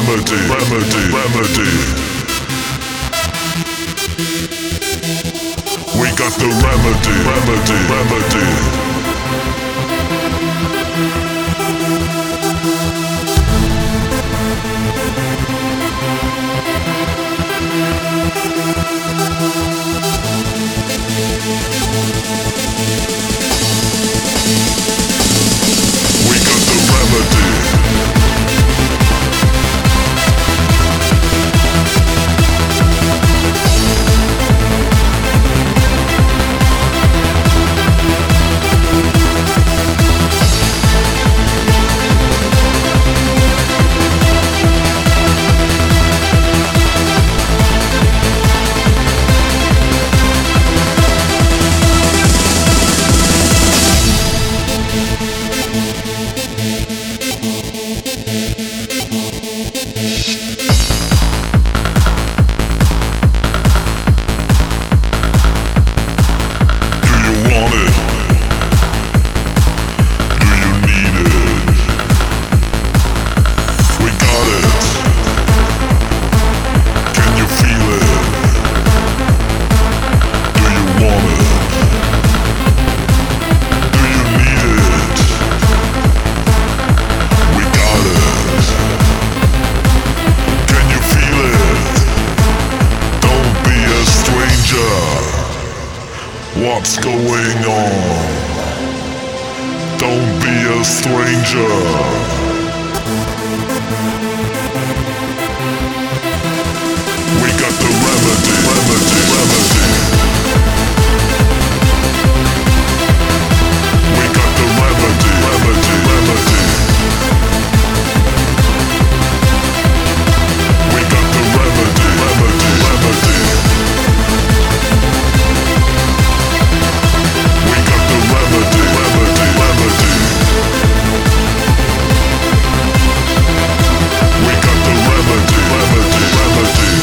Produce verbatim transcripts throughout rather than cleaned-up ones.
remedy, remedy, remedy. We got the remedy, remedy, remedy. We got the remedy. What's going on? Don't be a stranger. We got the remedy, remedy, remedy. We got the remedy, remedy, remedy. We got the remedy, remedy, remedy. We got the remedy, remedy, remedy. We got the remedy, remedy, remedy.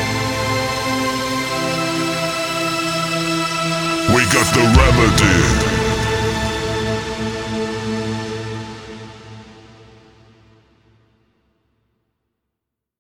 We got the remedy.